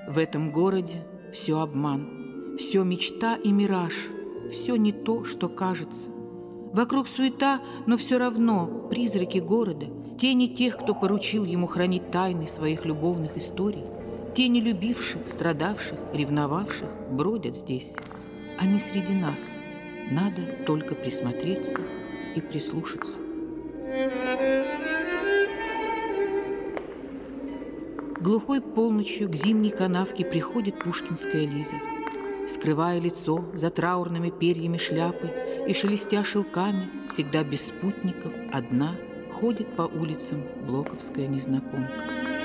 В этом городе все обман, все мечта и мираж, все не то, что кажется. Вокруг суета, но все равно призраки города, тени тех, кто поручил ему хранить тайны своих любовных историй, тени любивших, страдавших, ревновавших, бродят здесь. Они среди нас. Надо только присмотреться и прислушаться. Глухой полночью к зимней канавке приходит пушкинская Лиза. Скрывая лицо за траурными перьями шляпы и шелестя шелками, всегда без спутников, одна, ходит по улицам блоковская незнакомка.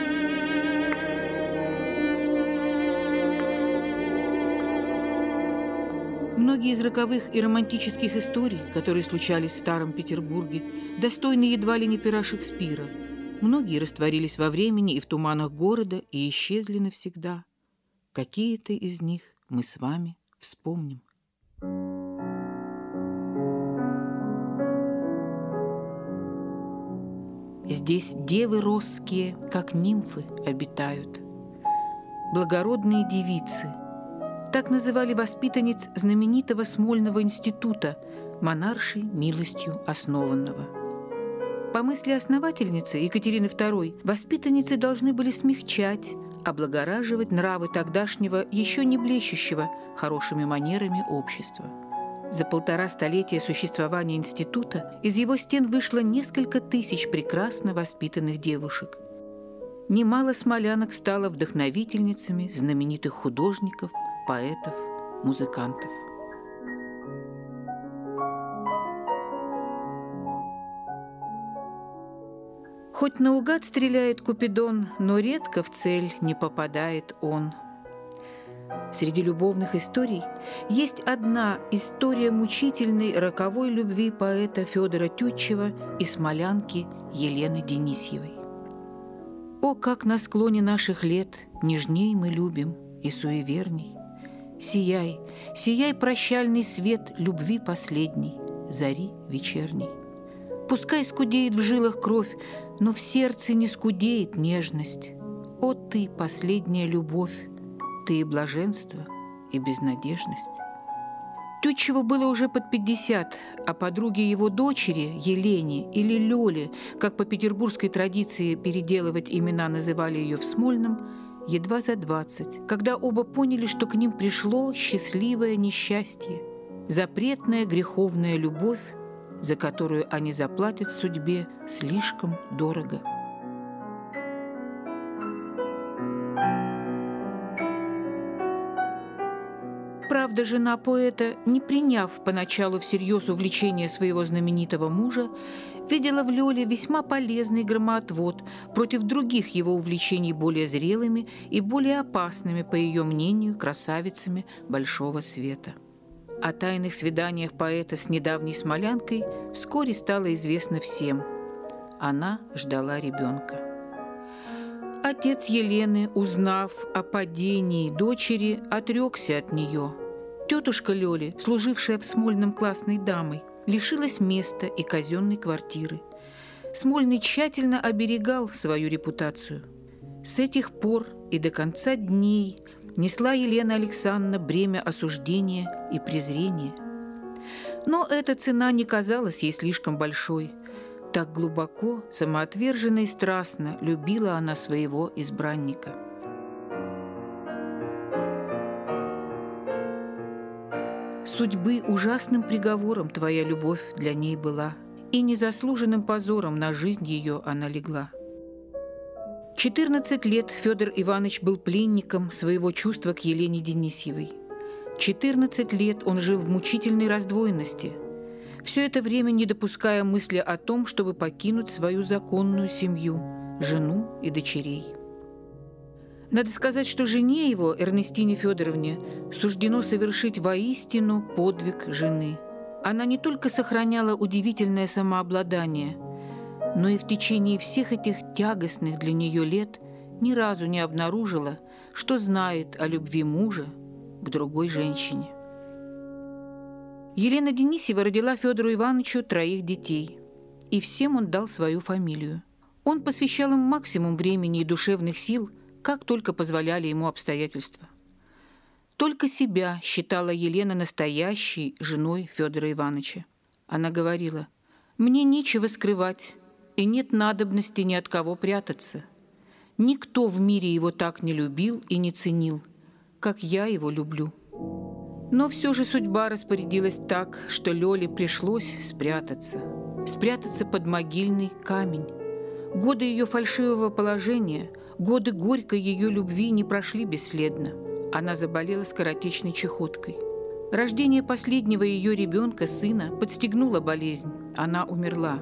Многие из роковых и романтических историй, которые случались в Старом Петербурге, достойны едва ли не пера Шекспира. Многие растворились во времени и в туманах города и исчезли навсегда. Какие-то из них мы с вами вспомним. Здесь девы росские, как нимфы, обитают. Благородные девицы. Так называли воспитанниц знаменитого Смольного института, монаршей милостью основанного. По мысли основательницы Екатерины II, воспитанницы должны были смягчать, облагораживать нравы тогдашнего, еще не блещущего хорошими манерами общества. За 1,5 столетия существования института из его стен вышло несколько тысяч прекрасно воспитанных девушек. Немало смолянок стало вдохновительницами знаменитых художников, поэтов, музыкантов. Хоть наугад стреляет Купидон, но редко в цель не попадает он. Среди любовных историй есть одна история мучительной роковой любви поэта Федора Тютчева и смолянки Елены Денисьевой. О, как на склоне наших лет нежней мы любим и суеверней! Сияй, сияй, прощальный свет любви последней, зари вечерней. Пускай скудеет в жилах кровь, но в сердце не скудеет нежность. О, ты, последняя любовь, ты и блаженство, и безнадежность. Тютчеву было уже под 50, а подруге его дочери, Елене или Лёле, как по петербургской традиции переделывать имена называли ее в Смольном, едва за 20, когда оба поняли, что к ним пришло счастливое несчастье, запретная греховная любовь, за которую они заплатят судьбе слишком дорого. Правда, жена поэта, не приняв поначалу всерьез увлечение своего знаменитого мужа, видела в Лёле весьма полезный громоотвод против других его увлечений более зрелыми и более опасными, по ее мнению, красавицами большого света. О тайных свиданиях поэта с недавней смолянкой вскоре стало известно всем. Она ждала ребенка. Отец Елены, узнав о падении дочери, отрекся от нее. Тетушка Лёли, служившая в Смольном классной дамой, лишилась места и казенной квартиры. Смольный тщательно оберегал свою репутацию. С этих пор и до конца дней несла Елена Александровна бремя осуждения и презрения. Но эта цена не казалась ей слишком большой. Так глубоко, самоотверженно и страстно любила она своего избранника. Судьбы ужасным приговором твоя любовь для ней была, и незаслуженным позором на жизнь ее она легла. 14 лет Федор Иванович был пленником своего чувства к Елене Денисьевой. 14 лет он жил в мучительной раздвоенности, все это время не допуская мысли о том, чтобы покинуть свою законную семью, жену и дочерей. Надо сказать, что жене его, Эрнестине Федоровне, суждено совершить воистину подвиг жены. Она не только сохраняла удивительное самообладание, но и в течение всех этих тягостных для нее лет ни разу не обнаружила, что знает о любви мужа к другой женщине. Елена Денисьева родила Федору Ивановичу 3 детей, и всем он дал свою фамилию. Он посвящал им максимум времени и душевных сил, как только позволяли ему обстоятельства. Только себя считала Елена настоящей женой Федора Ивановича. Она говорила: «Мне нечего скрывать, и нет надобности ни от кого прятаться. Никто в мире его так не любил и не ценил, как я его люблю». Но все же судьба распорядилась так, что Лёле пришлось спрятаться под могильный камень. Годы ее фальшивого положения, годы горькой ее любви не прошли бесследно. Она заболела скоротечной чахоткой. Рождение последнего ее ребенка, сына, подстегнуло болезнь. Она умерла.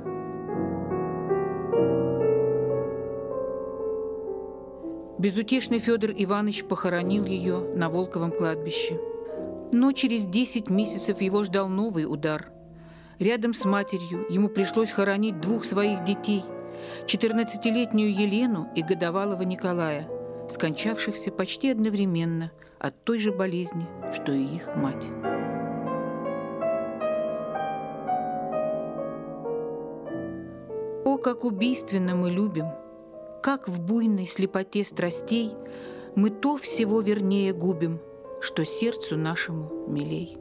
Безутешный Федор Иванович похоронил ее на Волковом кладбище. Но через 10 месяцев его ждал новый удар. Рядом с матерью ему пришлось хоронить 2 своих детей – 14-летнюю Елену и годовалого Николая, скончавшихся почти одновременно от той же болезни, что и их мать. О, как убийственно мы любим! Как в буйной слепоте страстей мы то всего вернее губим, что сердцу нашему милей.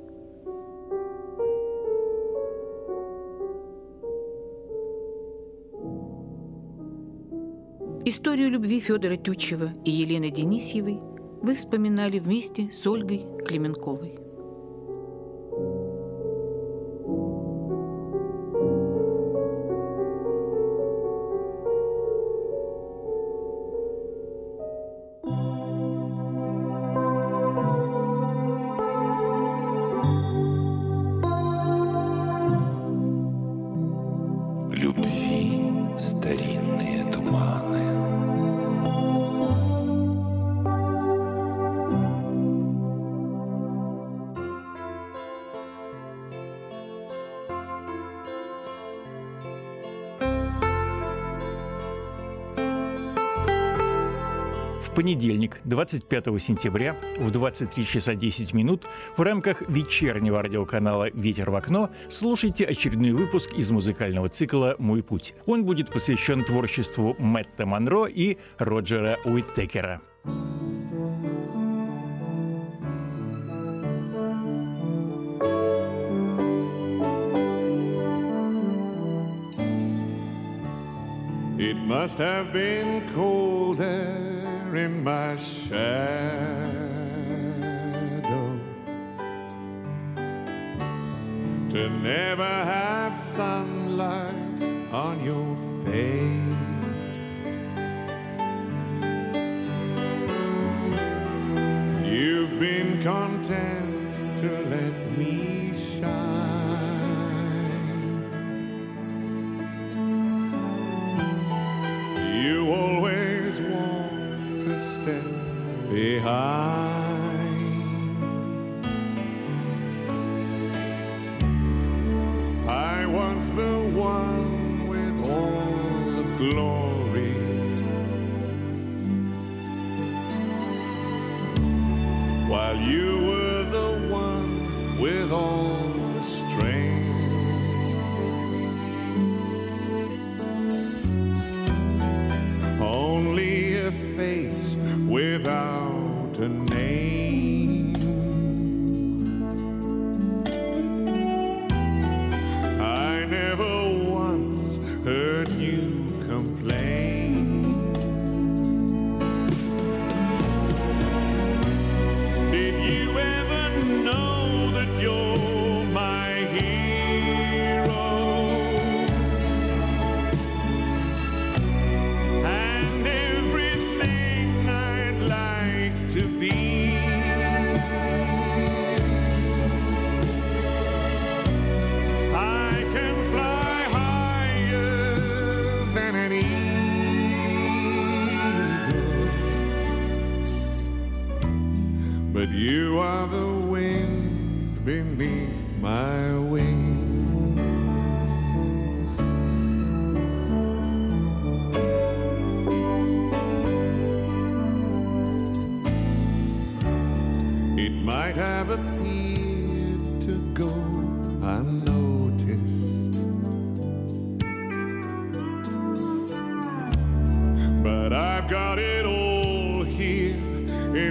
Историю любви Федора Тютчева и Елены Денисьевой вы вспоминали вместе с Ольгой Клименковой. Любви старинные туманы. В понедельник, 25 сентября, в 23 часа 10 минут в рамках вечернего радиоканала «Ветер в окно» слушайте очередной выпуск из музыкального цикла «Мой путь». Он будет посвящен творчеству Мэтта Монро и Роджера Уиттекера. It must have been cold there in my shadow to never have sunlight on your face. You've been content to let me shine. You always want to step behind. I was the one with all the glory, while you were the one with all the strength. Only a face without a name. I never once heard you complain. Did you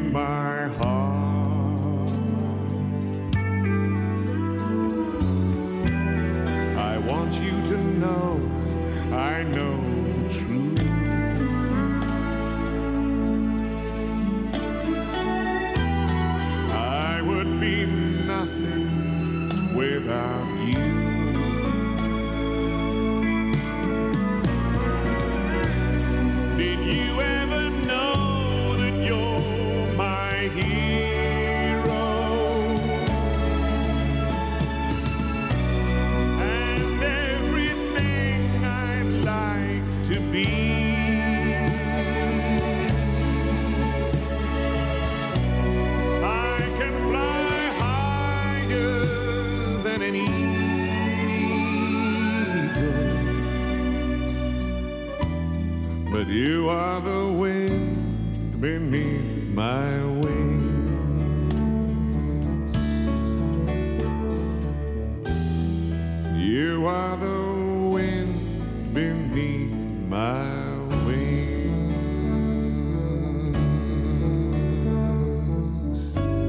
my heart. I want you to know I know the truth. I would be nothing without you. Did you ever know that you're my hero? And everything I'd like to be. I can fly higher than an eagle, but you are the wind beneath my wings. You are the wind beneath my wings.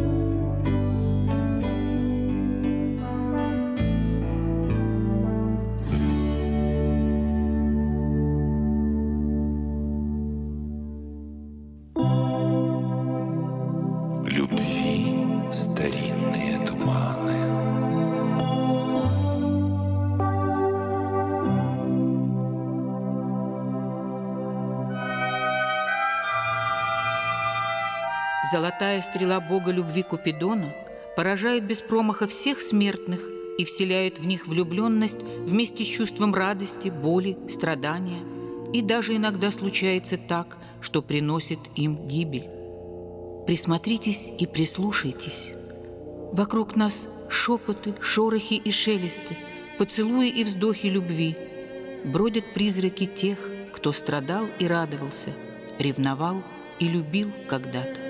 Любви старинные туманы. Золотая стрела бога любви Купидона поражает без промаха всех смертных и вселяет в них влюбленность вместе с чувством радости, боли, страдания. И даже иногда случается так, что приносит им гибель. Присмотритесь и прислушайтесь. Вокруг нас шепоты, шорохи и шелесты, поцелуи и вздохи любви. Бродят призраки тех, кто страдал и радовался, ревновал и любил когда-то.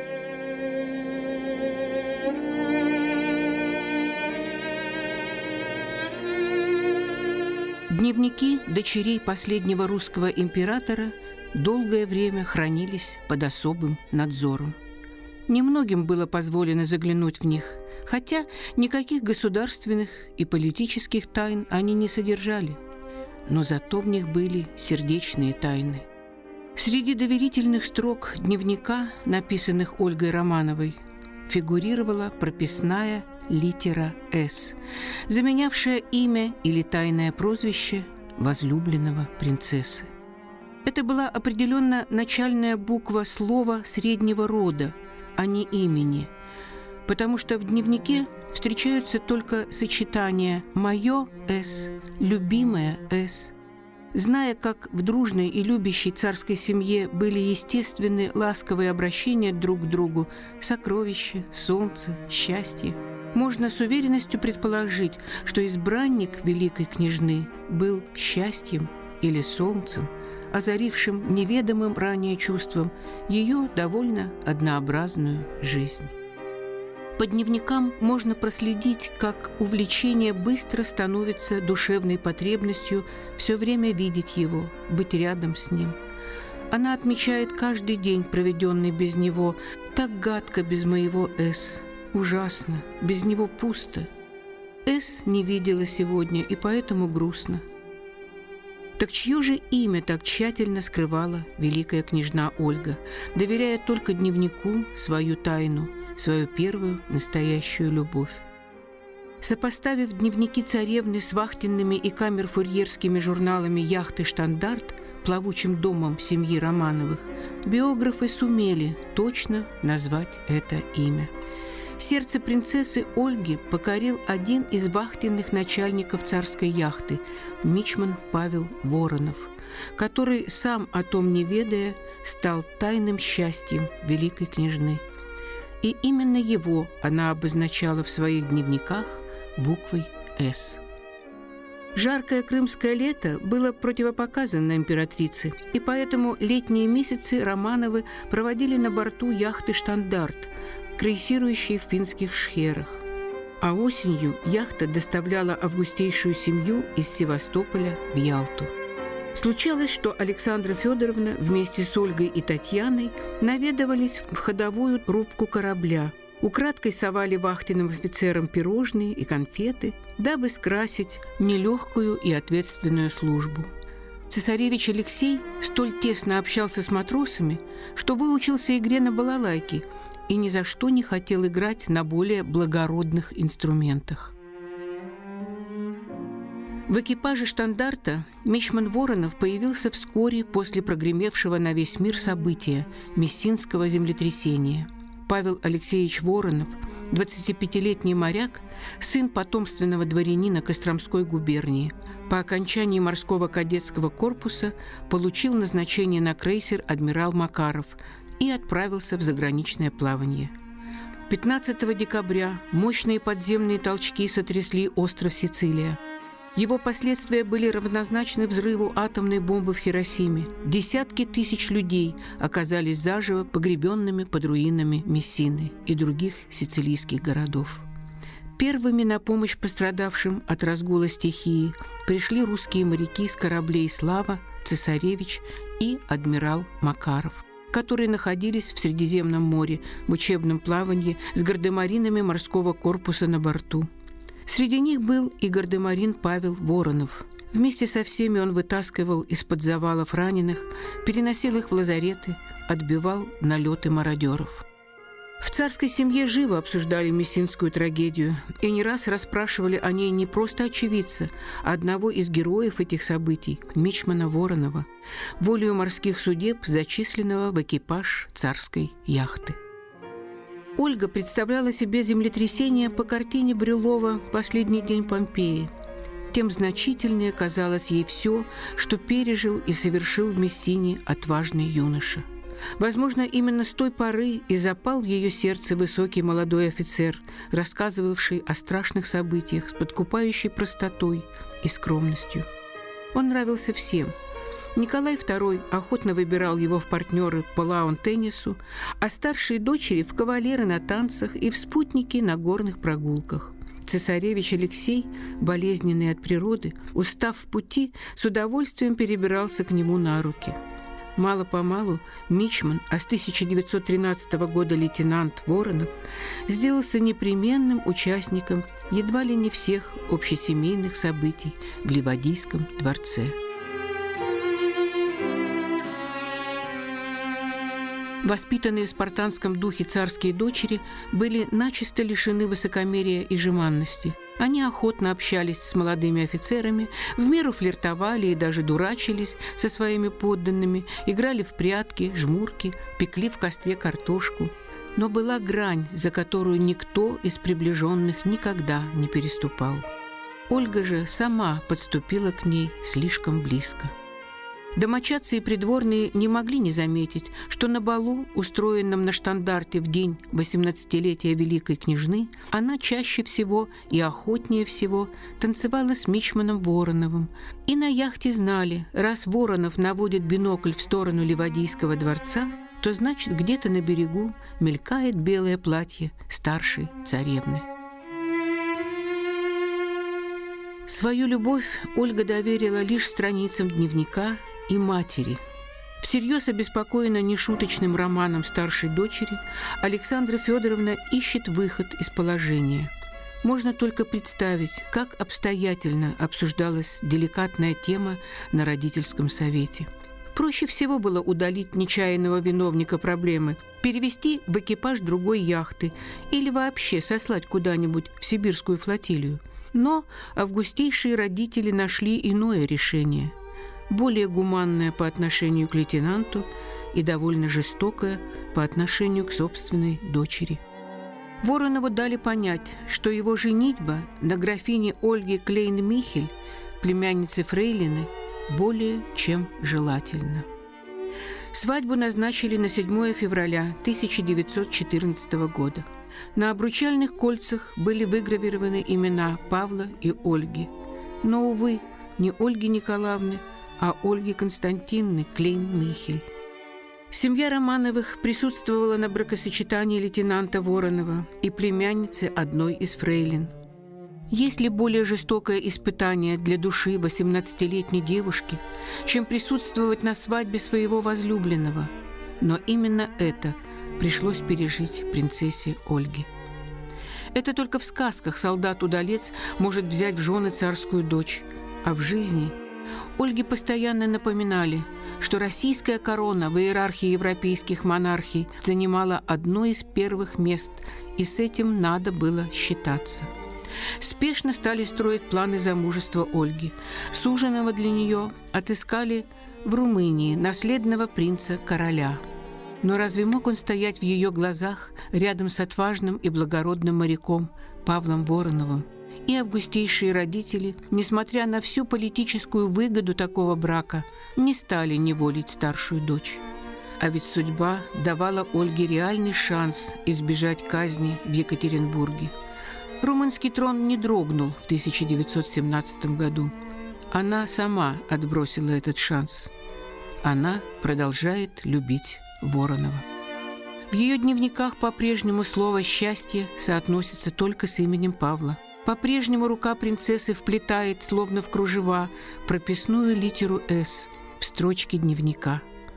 Дневники дочерей последнего русского императора долгое время хранились под особым надзором. Немногим было позволено заглянуть в них, хотя никаких государственных и политических тайн они не содержали. Но зато в них были сердечные тайны. Среди доверительных строк дневника, написанных Ольгой Романовой, фигурировала прописная литера «С», заменявшая имя или тайное прозвище возлюбленного принцессы. Это была определенно начальная буква слова среднего рода, а не имени, потому что в дневнике встречаются только сочетания «моё С», «любимая С». Зная, как в дружной и любящей царской семье были естественны ласковые обращения друг к другу, сокровища, солнце, счастье, можно с уверенностью предположить, что избранник великой княжны был счастьем или солнцем, озарившим неведомым ранее чувством ее довольно однообразную жизнь. По дневникам можно проследить, как увлечение быстро становится душевной потребностью все время видеть его, быть рядом с ним. Она отмечает каждый день, проведенный без него, так гадко без моего «С», ужасно, без него пусто. «С» не видела сегодня, и поэтому грустно. Так чье же имя так тщательно скрывала великая княжна Ольга, доверяя только дневнику свою тайну, свою первую настоящую любовь? Сопоставив дневники царевны с вахтенными и камерфурьерскими журналами «Яхты Штандарт», плавучим домом семьи Романовых, биографы сумели точно назвать это имя. Сердце принцессы Ольги покорил один из вахтенных начальников царской яхты, мичман Павел Воронов, который, сам о том не ведая, стал тайным счастьем великой княжны. И именно его она обозначала в своих дневниках буквой «С». Жаркое крымское лето было противопоказано императрице, и поэтому летние месяцы Романовы проводили на борту яхты «Штандарт», крейсирующей в финских шхерах. А осенью яхта доставляла августейшую семью из Севастополя в Ялту. Случалось, что Александра Федоровна вместе с Ольгой и Татьяной наведывались в ходовую рубку корабля, украдкой совали вахтенным офицерам пирожные и конфеты, дабы скрасить нелегкую и ответственную службу. Цесаревич Алексей столь тесно общался с матросами, что выучился игре на балалайке и ни за что не хотел играть на более благородных инструментах. В экипаже штандарта мичман Воронов появился вскоре после прогремевшего на весь мир события – Мессинского землетрясения. Павел Алексеевич Воронов, 25-летний моряк, сын потомственного дворянина Костромской губернии, по окончании морского кадетского корпуса получил назначение на крейсер «Адмирал Макаров» и отправился в заграничное плавание. 15 декабря мощные подземные толчки сотрясли остров Сицилия. Его последствия были равнозначны взрыву атомной бомбы в Хиросиме. Десятки тысяч людей оказались заживо погребенными под руинами Мессины и других сицилийских городов. Первыми на помощь пострадавшим от разгула стихии пришли русские моряки с кораблей «Слава», «Цесаревич» и «Адмирал Макаров», которые находились в Средиземном море в учебном плавании с гардемаринами морского корпуса на борту. Среди них был и гардемарин Павел Воронов. Вместе со всеми он вытаскивал из-под завалов раненых, переносил их в лазареты, отбивал налеты мародеров. В царской семье живо обсуждали мессинскую трагедию и не раз расспрашивали о ней не просто очевидца, а одного из героев этих событий, мичмана Воронова, волею морских судеб, зачисленного в экипаж царской яхты. Ольга представляла себе землетрясение по картине Брюлова «Последний день Помпеи». Тем значительнее казалось ей все, что пережил и совершил в Мессине отважный юноша. Возможно, именно с той поры и запал в ее сердце высокий молодой офицер, рассказывавший о страшных событиях с подкупающей простотой и скромностью. Он нравился всем. Николай II охотно выбирал его в партнеры по лаун-теннису, а старшие дочери – в кавалеры на танцах и в спутники на горных прогулках. Цесаревич Алексей, болезненный от природы, устав в пути, с удовольствием перебирался к нему на руки. Мало-помалу мичман, а с 1913 года лейтенант Воронов, сделался непременным участником едва ли не всех общесемейных событий в Ливадийском дворце. Воспитанные в спартанском духе царские дочери были начисто лишены высокомерия и жеманности. Они охотно общались с молодыми офицерами, в меру флиртовали и даже дурачились со своими подданными, играли в прятки, жмурки, пекли в костре картошку. Но была грань, за которую никто из приближенных никогда не переступал. Ольга же сама подступила к ней слишком близко. Домочадцы и придворные не могли не заметить, что на балу, устроенном на штандарте в день 18-летия великой княжны, она чаще всего и охотнее всего танцевала с мичманом Вороновым. И на яхте знали, раз Воронов наводит бинокль в сторону Ливадийского дворца, то значит где-то на берегу мелькает белое платье старшей царевны. Свою любовь Ольга доверила лишь страницам дневника и матери. Всерьез обеспокоена нешуточным романом старшей дочери, Александра Федоровна ищет выход из положения. Можно только представить, как обстоятельно обсуждалась деликатная тема на родительском совете. Проще всего было удалить нечаянного виновника проблемы, перевести в экипаж другой яхты или вообще сослать куда-нибудь в сибирскую флотилию. Но августейшие родители нашли иное решение, более гуманное по отношению к лейтенанту и довольно жестокое по отношению к собственной дочери. Воронову дали понять, что его женитьба на графине Ольге Клейн-Михель, племяннице фрейлины, более чем желательна. Свадьбу назначили на 7 февраля 1914 года. На обручальных кольцах были выгравированы имена Павла и Ольги. Но, увы, не Ольги Николаевны, а Ольги Константиновны Клейн-Михель. Семья Романовых присутствовала на бракосочетании лейтенанта Воронова и племянницы одной из фрейлин. Есть ли более жестокое испытание для души 18-летней девушки, чем присутствовать на свадьбе своего возлюбленного? Но именно это пришлось пережить принцессе Ольге. Это только в сказках солдат-удалец может взять в жены царскую дочь, а в жизни Ольге постоянно напоминали, что российская корона в иерархии европейских монархий занимала одно из первых мест, и с этим надо было считаться. Спешно стали строить планы замужества Ольги. Суженого для нее отыскали в Румынии наследного принца-короля. Но разве мог он стоять в ее глазах рядом с отважным и благородным моряком Павлом Вороновым? И августейшие родители, несмотря на всю политическую выгоду такого брака, не стали неволить старшую дочь. А ведь судьба давала Ольге реальный шанс избежать казни в Екатеринбурге. Румынский трон не дрогнул в 1917 году. Она сама отбросила этот шанс. Она продолжает любить Воронова. В ее дневниках по-прежнему слово «счастье» соотносится только с именем Павла. По-прежнему рука принцессы вплетает, словно в кружева, прописную литеру «С» в строчке дневника.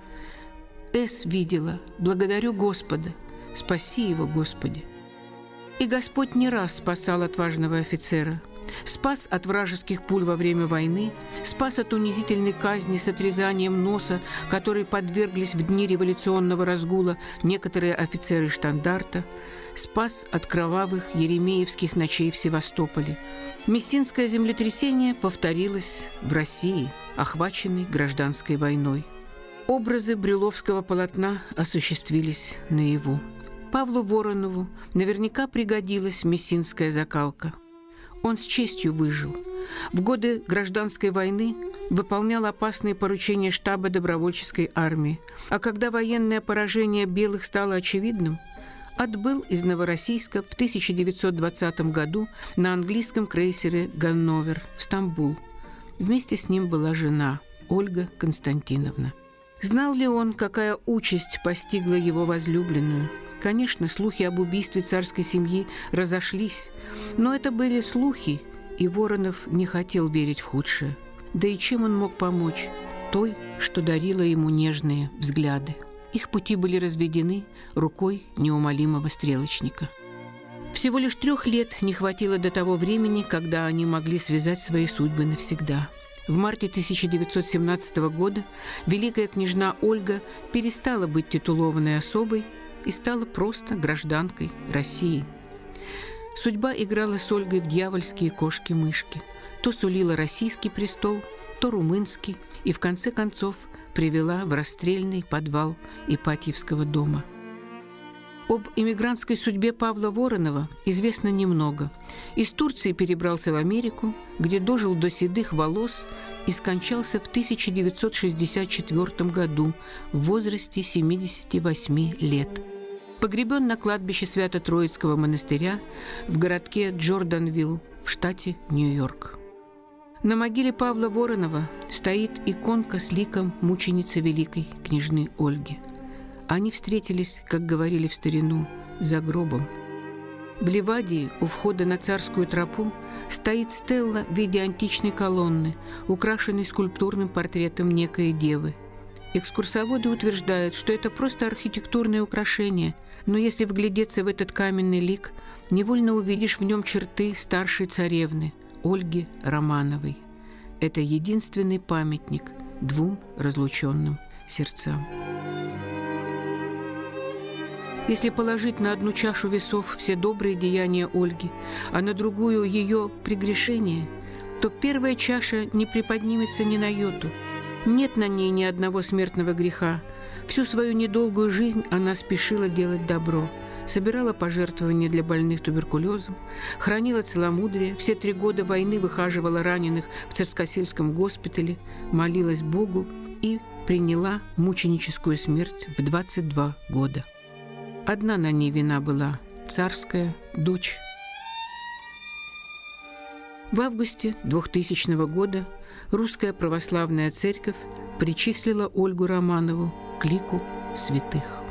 «С» видела, благодарю Господа, спаси его, Господи. И Господь не раз спасал отважного офицера. Спас от вражеских пуль во время войны, спас от унизительной казни с отрезанием носа, которой подверглись в дни революционного разгула некоторые офицеры штандарта, спас от кровавых еремеевских ночей в Севастополе. Мессинское землетрясение повторилось в России, охваченной гражданской войной. Образы брюловского полотна осуществились наяву. Павлу Воронову наверняка пригодилась мессинская закалка. Он с честью выжил. В годы гражданской войны выполнял опасные поручения штаба добровольческой армии, а когда военное поражение белых стало очевидным, отбыл из Новороссийска в 1920 году на английском крейсере «Ганновер» в Стамбул. Вместе с ним была жена Ольга Константиновна. Знал ли он, какая участь постигла его возлюбленную? Конечно, слухи об убийстве царской семьи разошлись, но это были слухи, и Воронов не хотел верить в худшее. Да и чем он мог помочь? Той, что дарила ему нежные взгляды. Их пути были разведены рукой неумолимого стрелочника. Всего лишь 3 лет не хватило до того времени, когда они могли связать свои судьбы навсегда. В марте 1917 года великая княжна Ольга перестала быть титулованной особой и стала просто гражданкой России. Судьба играла с Ольгой в дьявольские кошки-мышки. То сулила российский престол, то румынский, и в конце концов привела в расстрельный подвал Ипатьевского дома. Об эмигрантской судьбе Павла Воронова известно немного. Из Турции перебрался в Америку, где дожил до седых волос и скончался в 1964 году в возрасте 78 лет. Погребен на кладбище Свято-Троицкого монастыря в городке Джорданвилл в штате Нью-Йорк. На могиле Павла Воронова стоит иконка с ликом мученицы великой княжны Ольги. Они встретились, как говорили в старину, за гробом. В Ливадии у входа на Царскую тропу стоит стелла в виде античной колонны, украшенной скульптурным портретом некой девы. Экскурсоводы утверждают, что это просто архитектурное украшение, но если вглядеться в этот каменный лик, невольно увидишь в нем черты старшей царевны Ольги Романовой. Это единственный памятник 2 разлученным сердцам. Если положить на одну чашу весов все добрые деяния Ольги, а на другую ее прегрешения, то первая чаша не приподнимется ни на йоту. Нет на ней ни одного смертного греха. Всю свою недолгую жизнь она спешила делать добро, собирала пожертвования для больных туберкулезом, хранила целомудрие, все 3 года войны выхаживала раненых в Царскосельском госпитале, молилась Богу и приняла мученическую смерть в 22 года. Одна на ней вина была – царская дочь. В августе 2000 года Русская Православная Церковь причислила Ольгу Романову к лику святых.